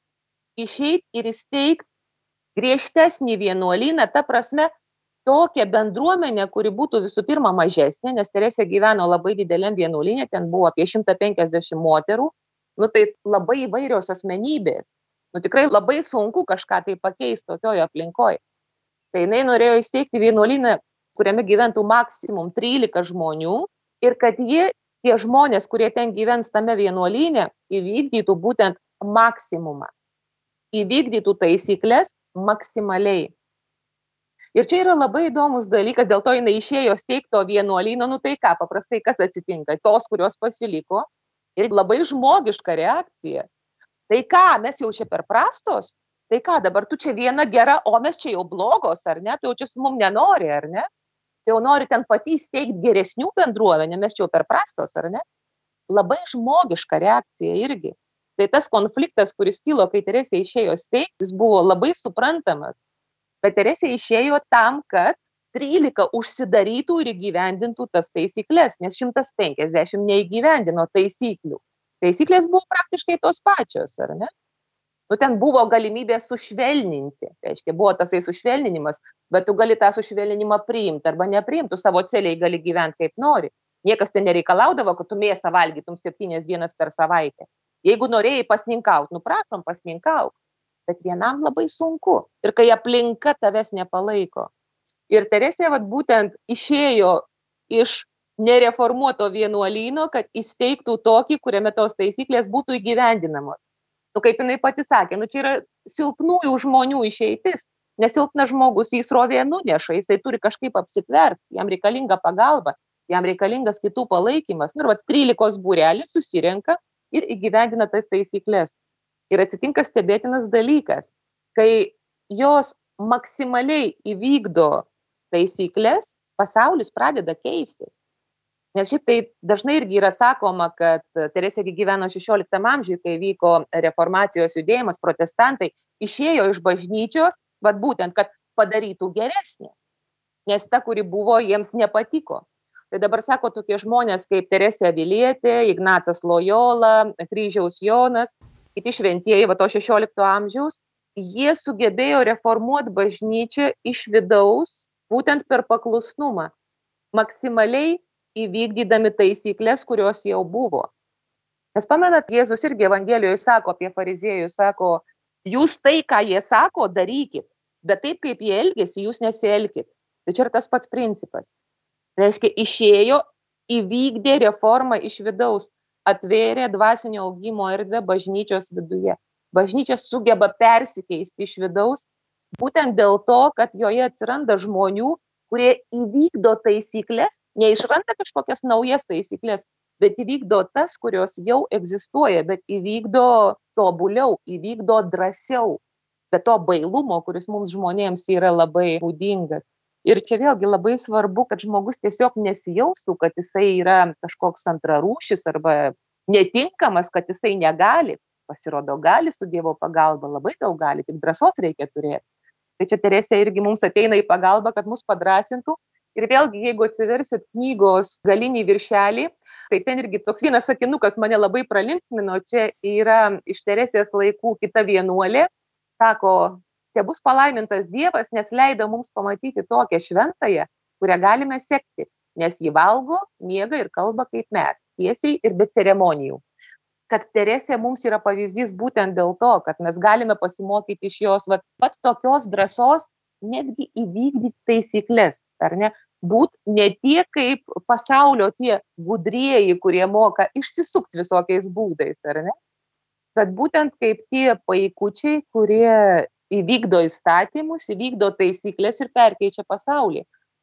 S2: išeit ir įsteigt griežtesnį vienuolyną, ta prasme, tokią bendruomenę, kuri būtų visų pirma mažesnė, nes Teresė gyveno labai dideliam vienuolyne, ten buvo apie šimtą penkiasdešimt moterų, nu tai labai įvairios asmenybės. Nu tikrai labai sunku kažką tai pakeisti tokioje aplinkoje. Tai jinai norėjo įsteigti vienuolyną, kuriame gyventų maksimum trylika žmonių ir kad jie, tie žmonės, kurie ten gyvens tame vienuolyne, įvykdytų būtent maksimumą. Įvykdytų taisyklės maksimaliai. Ir čia yra labai įdomus dalykas, dėl to jinai išėjo steigto vienuolyno, nu tai ką, paprastai kas atsitinka, tos, kurios pasiliko, ir labai žmogiška reakcija. Tai ką, mes jau čia per prastos? Tai ką, dabar tu čia viena gera, o mes čia jau blogos, ar ne? Tai jau čia su mum nenori, ar ne? Tai jau nori ten patys steigti geresnių bendruomenę, mes čia jau per prastos, ar ne? Labai žmogiška reakcija irgi. Tai tas konfliktas, kuris kilo, kai Teresė išėjo steigti, jis buvo labai suprantamas. Bet Teresė išėjo tam, kad trylika užsidarytų ir įgyvendintų tas taisyklės, nes šimtas penkiasdešimt neįgyvendino taisyklių. Taisyklės buvo praktiškai tos pačios, ar ne? Nu, ten buvo galimybė sušvelninti, reiškia, buvo tasai sušvelninimas, bet tu gali tą sušvelninimą priimti arba nepriimti, tu savo celiai gali gyventi kaip nori. Niekas ten nereikalaudavo, kad tu mėsą valgytum septynias dienas per savaitę. Jeigu norėjai pasninkauti, nu prašom pasninkauk, bet vienam labai sunku. Ir kai aplinka tavęs nepalaiko. Ir Teresė vat būtent išėjo iš nereformuoto vienuolyno, kad įsteigtų tokį, kuriame tos taisyklės būtų įgyvendinamos. Nu, kaip jinai pati sakė, nu, čia yra silpnųjų žmonių išeitis, nes silpnas žmogus į srovę nuneša, jisai turi kažkaip apsitverti, jam reikalinga pagalba, jam reikalingas kitų palaikymas. Nu, ir vat trylikos būrelis susirenka ir įgyvendina tas taisyklės. Ir atsitinka stebėtinas dalykas, kai jos maksimaliai įvykdo taisyklės, pasaulis pradeda keistis. Nes šiaip tai dažnai irgi yra sakoma, kad Teresė gyveno šešioliktam amžiuje, kai vyko reformacijos judėjimas, protestantai išėjo iš bažnyčios, vat būtent, kad padarytų geresnį, nes ta, kuri buvo, jiems nepatiko. Tai dabar sako tokie žmonės kaip Teresė Avilietė, Ignacas Lojola, Kryžiaus Jonas, kiti šventieji, va to šešiolikto amžiaus, jie sugebėjo reformuoti bažnyčią iš vidaus, būtent per paklusnumą, maksimaliai įvykdydami taisyklės, kurios jau buvo. Nes pamenat, Jėzus irgi Evangelijoje sako apie fariziejus, sako, jūs tai, ką jie sako, darykit, bet taip, kaip jie elgėsi, jūs nesielkit. Tai čia yra tas pats principas. Reiškia, išėjo, įvykdė reformą iš vidaus, atvėrė dvasinio augimo erdvę bažnyčios viduje. Bažnyčia sugeba persikeisti iš vidaus, būtent dėl to, kad joje atsiranda žmonių, kurie įvykdo taisyklės, neišranda kažkokias naujas taisyklės, bet įvykdo tas, kurios jau egzistuoja, bet įvykdo tobuliau, įvykdo drąsiau, be to bailumo, kuris mums žmonėms yra labai būdingas. Ir čia vėlgi labai svarbu, kad žmogus tiesiog nesijaustų, kad jisai yra kažkoks antrarūšis arba netinkamas, kad jisai negali. Pasirodo, gali su Dievo pagalba, labai daug gali, tik drąsos reikia turėti. Tai čia Teresė irgi mums ateina į pagalbą, kad mus padrąsintų. Ir vėlgi, jeigu atsiversit knygos galinį viršelį, tai ten irgi toks vienas sakinukas mane labai pralinksmino. Čia yra iš Teresės laikų kita vienuolė. Sako, tebus palaimintas Dievas, nes leido mums pamatyti tokią šventąją, kurią galime sekti, nes ji valgo, miega ir kalba kaip mes, tiesiai ir be ceremonijų. Kad Teresė mums yra pavyzdys būtent dėl to, kad mes galime pasimokyti iš jos, vat, pat tokios drąsos netgi įvykdyti taisyklės, ar ne? Būt ne tie kaip pasaulio tie gudrieji, kurie moka išsisukti visokiais būdais, ar ne? Bet būtent kaip tie paikučiai, kurie įvykdo įstatymus, įvykdo taisyklės ir perkeičia pasaulį.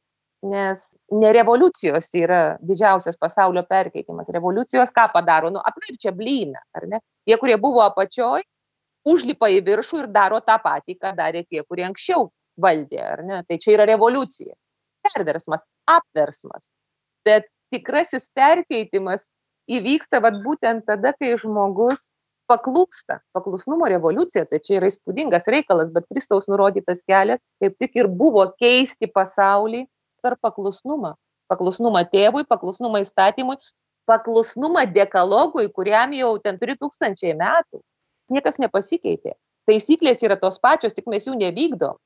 S2: Nes ne revoliucijos yra didžiausias pasaulio perkeitimas. Revoliucijos ką padaro? Nu, apverčia blyną, ar ne? Tie, kurie buvo apačioj, užlipa į viršų ir daro tą patį, ką darė tie, kurie anksčiau valdė, ar ne? Tai čia yra revoliucija. Perversmas, apversmas. Bet tikrasis perkeitimas įvyksta vat būtent tada, kai žmogus paklūsta. Paklusnumo revoliucija, tai čia yra įspūdingas reikalas, bet Kristaus nurodytas kelias kaip tik ir buvo keisti pasaulį per paklusnumą. Paklusnumą tėvui, paklusnumą įstatymui, paklusnumą dekalogui, kuriam jau ten turi tūkstančiai metų. Niekas nepasikeitė. Taisyklės yra tos pačios, tik mes jų nevykdom.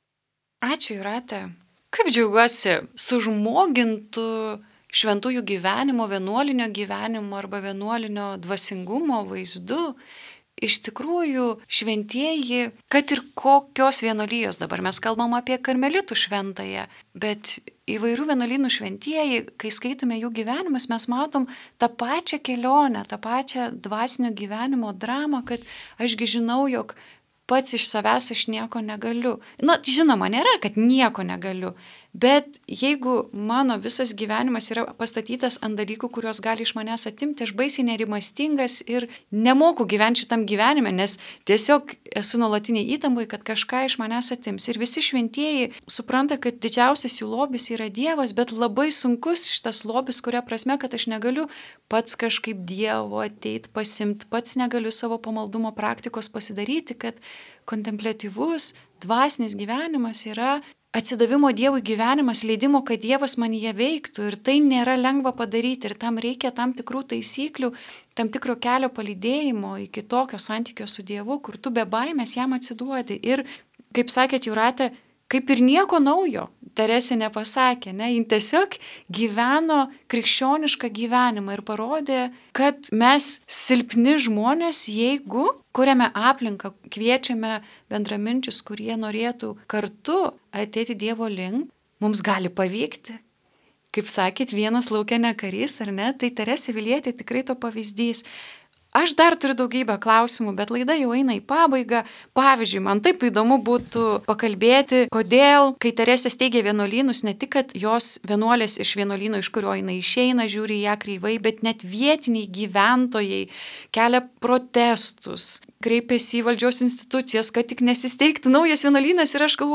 S1: Ačiū, Jūrate. Kaip džiaugiuosi sužmogintų šventųjų gyvenimo, vienuolinio gyvenimo arba vienuolinio dvasingumo vaizdu. Iš tikrųjų, šventieji, kad ir kokios vienuolijos, dabar mes kalbam apie karmelitų šventąją, bet įvairių vienuolynų šventieji, kai skaitome jų gyvenimus, mes matom tą pačią kelionę, tą pačią dvasinio gyvenimo dramą, kad ašgi žinau, jog pats iš savęs aš nieko negaliu. Na, žinoma, nėra, kad nieko negaliu, bet jeigu mano visas gyvenimas yra pastatytas ant dalykų, kuriuos gali iš manęs atimti, aš baisiai nerimastingas ir nemoku gyventi šitam gyvenime, nes tiesiog esu nuolatiniai įtampai, kad kažką iš manęs atims. Ir visi šventieji supranta, kad didžiausias jų lobis yra Dievas, bet labai sunkus šitas lobis, kuria prasme, kad aš negaliu pats kažkaip Dievo ateit pasimt, pats negaliu savo pamaldumo praktikos pasidaryti, kad kontempliatyvus, dvasinis gyvenimas yra atsidavimo Dievui gyvenimas, leidimo, kad Dievas manyje veiktų, ir tai nėra lengva padaryti, ir tam reikia tam tikrų taisyklių, tam tikro kelio palydėjimo iki tokio santykio su Dievu, kur tu be baimės jam atsiduodi. Ir, kaip sakėt, Jūrate, kaip ir nieko naujo Teresė nepasakė, ne? Jin tiesiog gyveno krikščionišką gyvenimą ir parodė, kad mes silpni žmonės, jeigu kuriame aplinką, kviečiame bendraminčius, kurie norėtų kartu ateiti Dievo link, mums gali pavykti. Kaip sakėt, vienas lauke ne karys, ar ne? Tai Teresė Avilietė tikrai to pavyzdys. Aš dar turiu daugybę klausimų, bet laida jau eina į pabaigą. Pavyzdžiui, man taip įdomu būtų pakalbėti, kodėl, kai Teresė steigė vienuolynus, ne tik, kad jos vienuolės iš vienuolyno, iš kurio jinai išeina, žiūri į ją kreivai, bet net vietiniai gyventojai kelia protestus, kreipiasi į valdžios institucijas, kad tik nesisteigtų naujas vienuolynas, ir aš galvoju,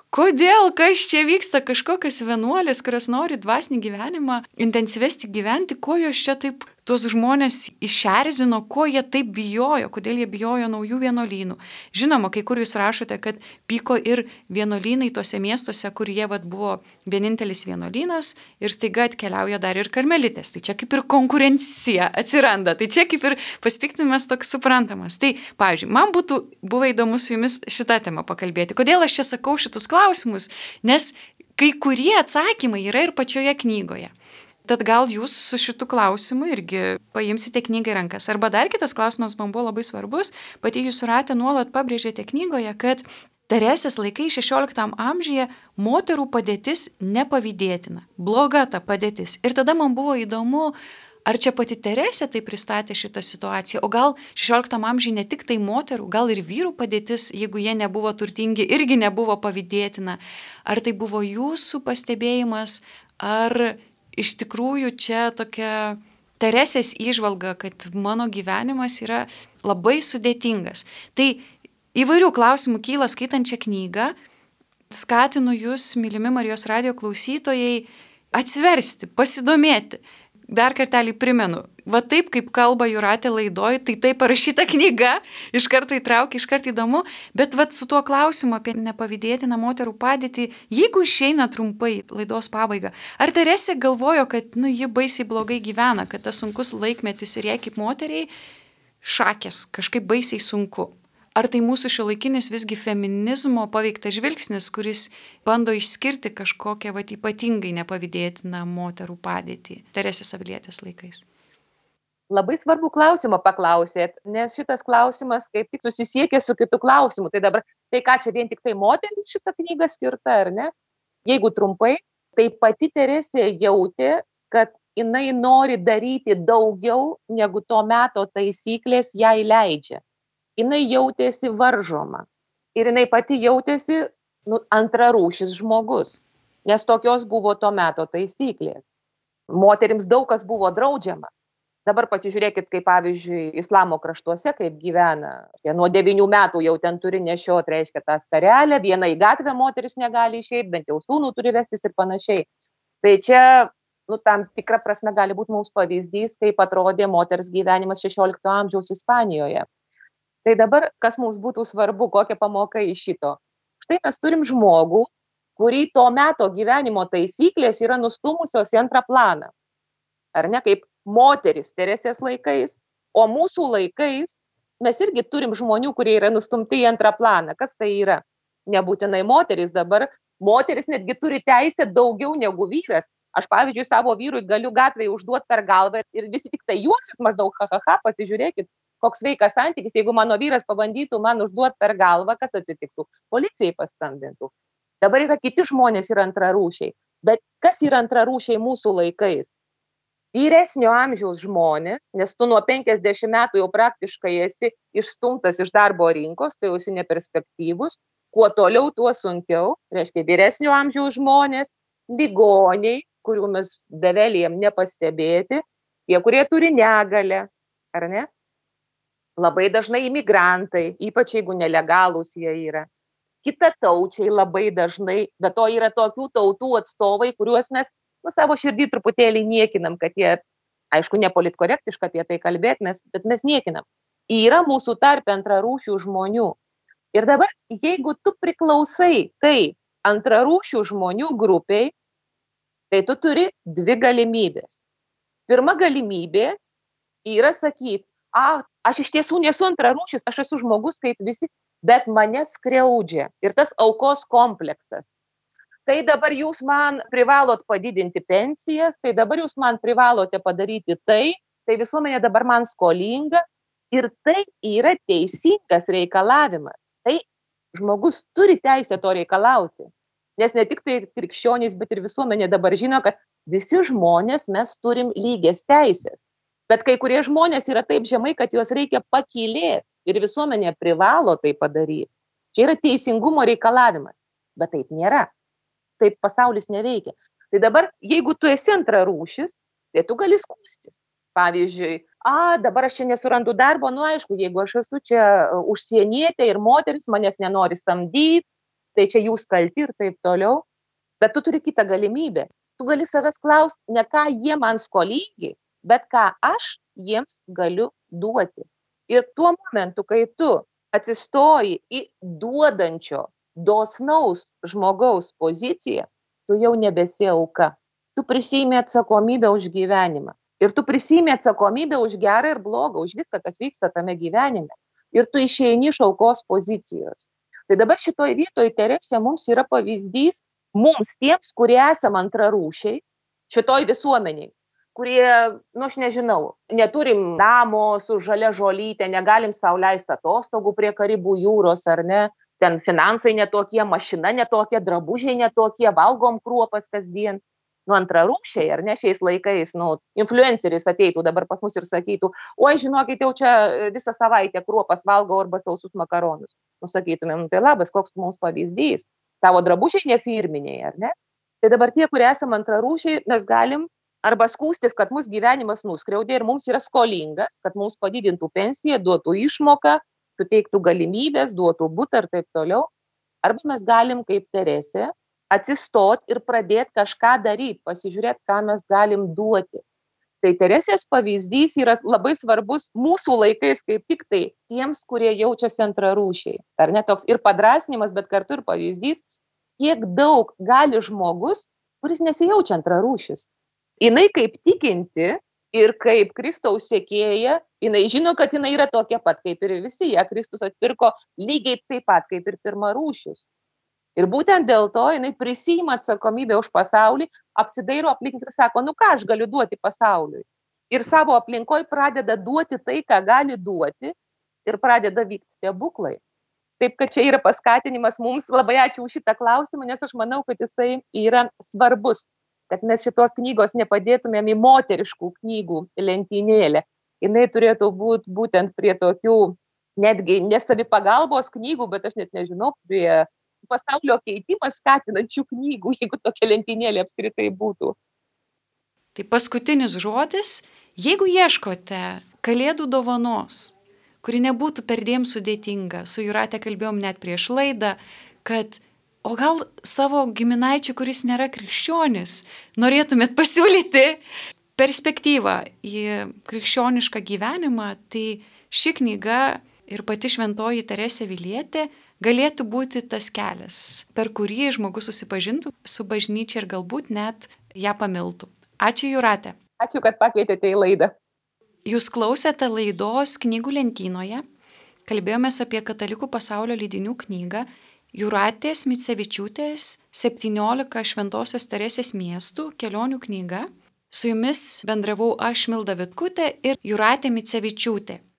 S1: kodėl, kas čia vyksta, kažkokios vienuolės, kurios nori dvasinį gyvenimą intensyvesti gyventi, ko jos čia taip tuos žmonės išerzino, ko jie taip bijojo, kodėl jie bijojo naujų vienuolynų. Žinoma, kai kur jūs rašote, kad pyko ir vienuolynai tuose miestuose, kur jie vat, buvo vienintelis vienuolynas ir staiga atkeliauja dar ir karmelitės. Tai čia kaip ir konkurencija atsiranda, tai čia kaip ir pasipiktinimas toks suprantamas. Tai, pavyzdžiui, man būtų buvo įdomu su jumis šitą temą pakalbėti. Kodėl aš čia sakau šitus klausimus? Nes kai kurie atsakymai yra ir pačioje knygoje. Tad gal jūs su šitu klausimu irgi paimsite knygą į rankas. Arba dar kitas klausimas man buvo labai svarbus. Pati jūs Jūratė nuolat pabrėžėte knygoje, kad Teresės laikais šešioliktam amžiuje moterų padėtis nepavydėtina. Bloga ta padėtis. Ir tada man buvo įdomu, ar čia pati Teresė tai pristatė šitą situaciją, o gal šešioliktam amžiuje ne tik tai moterų, gal ir vyrų padėtis, jeigu jie nebuvo turtingi, irgi nebuvo pavydėtina. Ar tai buvo jūsų pastebėjimas, ar iš tikrųjų čia tokia Teresės įžvalga, kad mano gyvenimas yra labai sudėtingas. Tai įvairių klausimų kyla skaitant šią knygą. Skatinu jūs, mylimi Marijos radijo klausytojai, atsiversti, pasidomėti. Dar kartelį primenu, va taip kaip kalba Jūratė laidoj, tai taip parašyta knyga, iš karto įtraukia, iš karto įdomu, bet va su tuo klausimu apie nepavydėtiną moterų padėtį, jeigu išeina trumpai laidos pabaiga, ar Teresė galvojo, kad nu, ji baisiai blogai gyvena, kad tas sunkus laikmetis ir jai kaip moteriai šakės, kažkaip baisiai sunku? Ar tai mūsų šiuolaikinis visgi feminizmo paveiktas žvilgsnis, kuris bando išskirti kažkokią vat, ypatingai nepavydėtiną moterų padėtį Teresės Avilietės laikais?
S2: Labai svarbu klausimą paklausėt, nes šitas klausimas kaip tik susisiekė su kitu klausimu. Tai dabar, tai ką čia vien tik tai moterims šitą knygą skirta, ar ne? Jeigu trumpai, tai pati Teresė jautė, kad jinai nori daryti daugiau, negu to meto taisyklės jai leidžia. Jinai jautėsi varžoma ir jinai pati jautėsi nu, antrarūšis žmogus, nes tokios buvo to meto taisyklės. Moterims daug kas buvo draudžiama. Dabar pasižiūrėkit, kaip pavyzdžiui, islamo kraštuose, kaip gyvena. Nuo devynių metų jau ten turi nešiot, reiškia, tą skarelę, viena į gatvę moteris negali išeiti, bent jau sūnų turi vestis ir panašiai. Tai čia nu, tam tikra prasme gali būti mums pavyzdys, kaip atrodė moters gyvenimas šešiolikto amžiaus Ispanijoje. Tai dabar, kas mums būtų svarbu, kokia pamoka iš šito. Štai mes turim žmogų, kurį to meto gyvenimo taisyklės yra nustumusios į antrą planą. Ar ne, kaip moteris Teresės laikais, o mūsų laikais mes irgi turim žmonių, kurie yra nustumti į antrą planą. Kas tai yra? Nebūtinai moteris dabar. Moteris netgi turi teisę daugiau negu vyras. Aš, pavyzdžiui, savo vyrui galiu gatvėje užduoti per galvą ir visi tik tai juoksis maždaug, ha, ha, ha, pasižiūrėkit. Koks sveikas santykis, jeigu mano vyras pabandytų man užduoti per galvą, kas atsitiktų? Policijai paskambintų. Dabar yra kiti žmonės yra antrarūšiai. Bet kas yra antrarūšiai mūsų laikais? Vyresnio amžiaus žmonės, nes tu nuo penkiasdešimt metų jau praktiškai esi išstumtas iš darbo rinkos, tai jau esi neperspektyvus. Kuo toliau, tuo sunkiau. Reiškia, vyresnio amžiaus žmonės, ligoniai, kurių mes bevelėjom nepastebėti, tie, kurie turi negalę, ar ne? Labai dažnai imigrantai, ypač jeigu nelegalūs jie yra. Kitataučiai labai dažnai, bet to yra tokių tautų atstovai, kuriuos mes nu, savo širdį truputėlį niekinam, kad jie, aišku, nepolitkorektiška apie tai kalbėti, mes, bet mes niekinam. Yra mūsų tarpe antrarūšių žmonių. Ir dabar, jeigu tu priklausai tai antrarūšių žmonių grupiai, tai tu turi dvi galimybės. Pirma galimybė yra sakyti, a, aš iš tiesų nesu antrarūšis, aš esu žmogus kaip visi, bet mane skriaudžia. Ir tas aukos kompleksas. Tai dabar jūs man privalot padidinti pensijas, tai dabar jūs man privalote padaryti tai, tai visuomenė dabar man skolinga. Ir tai yra teisingas reikalavimas. Tai žmogus turi teisę to reikalauti. Nes ne tik tai krikščionys, bet ir visuomenė dabar žino, kad visi žmonės mes turim lygias teisės. Bet kai kurie žmonės yra taip žemai, kad juos reikia pakylėti ir visuomenė privalo tai padaryti. Čia yra teisingumo reikalavimas, bet taip nėra. Taip pasaulis neveikia. Tai dabar, jeigu tu esi antrarūšis, tai tu gali skųstis. Pavyzdžiui, a, dabar aš čia nesurandu darbo, nu aišku, jeigu aš esu čia užsienietė ir moteris manęs nenori samdyti, tai čia jūs kalti ir taip toliau. Bet tu turi kitą galimybę. Tu gali savęs klausti, ne ką jie man skolingi, bet ką aš jiems galiu duoti. Ir tuo momentu, kai tu atsistoji į duodančio, dosnaus žmogaus poziciją, tu jau nebesi auka. Tu prisiimi atsakomybę už gyvenimą. Ir tu prisiimi atsakomybę už gerą ir blogą, už viską, kas vyksta tame gyvenime. Ir tu išeini iš aukos pozicijos. Tai dabar šitoj vietoj Teresė mums yra pavyzdys, mums tiems, kurie esam antrarūšiai, šitoj visuomeniai, kurie, nu aš nežinau, neturim namo su žalia žolytė, negalim sau leisti atostogų prie Karibų jūros, ar ne, ten finansai netokie, mašina netokia, drabužiai netokie, valgom kruopas kasdien. Nu, antrarūšiai, ar ne, šiais laikais, nu, influenceris ateitų dabar pas mus ir sakytų, oi, žinokit, jau čia visą savaitę kruopas valgau arba sausus makaronus. Nu, sakytumėm, tai labas, koks mums pavyzdys. Tavo drabužiai nefirminiai, ar ne? Tai dabar tie, kurie esam antrarūšiai, mes galim arba skūstis, kad mūsų gyvenimas nuskriaudė ir mums yra skolingas, kad mums padidintų pensiją, duotų išmoką, suteiktų galimybės, duotų butą ir taip toliau. Arba mes galim, kaip Teresė, atsistot ir pradėti kažką daryti, pasižiūrėti, ką mes galim duoti. Tai Teresės pavyzdys yra labai svarbus mūsų laikais, kaip tik tai tiems, kurie jaučiasi antrarūšiai. Ar ne toks ir padrasnimas, bet kartu ir pavyzdys, kiek daug gali žmogus, kuris nesijaučia antrarūšis. Jinai kaip tikinti ir kaip Kristaus sekėja, jinai žino, kad jinai yra tokia pat, kaip ir visi, ją Kristus atpirko lygiai taip pat, kaip ir pirmarūšius. Ir būtent dėl to jinai prisiima atsakomybę už pasaulį, apsidairo aplink ir sako, nu ką aš galiu duoti pasauliui. Ir savo aplinkoj pradeda duoti tai, ką gali duoti ir pradeda vykti stebuklai. Taip, kad čia yra paskatinimas mums, labai ačiū už šitą klausimą, nes aš manau, kad jisai yra svarbus, kad mes šitos knygos nepadėtumėm į moteriškų knygų lentynėlę. Jinai turėtų būti būtent prie tokių netgi nesavipagalbos knygų, bet aš net nežinau, prie pasaulio keitimą skatinančių knygų, jeigu tokia lentynėlė apskritai būtų.
S1: Tai paskutinis žodis, jeigu ieškote kalėdų dovanos, kuri nebūtų perdėm sudėtinga, su Jūrate kalbėjom net prieš laidą, kad o gal savo giminaičių, kuris nėra krikščionis, norėtumėt pasiūlyti perspektyvą į krikščionišką gyvenimą, tai ši knyga ir pati šventoji Teresė Avilietė galėtų būti tas kelias, per kurį žmogus susipažintų su bažnyčia ir galbūt net ją pamiltų. Ačiū, Jūrate.
S2: Ačiū, kad pakvietėte į laidą.
S1: Jūs klausėte laidos Knygų lentynoje. Kalbėjomės apie katalikų pasaulio leidinių knygą Jūratės Micevičiūtės septyniolika Šventosios Teresės miestų kelionių knyga. Su jumis bendravau aš, Milda Vitkutė, ir Jūratė Micevičiūtė.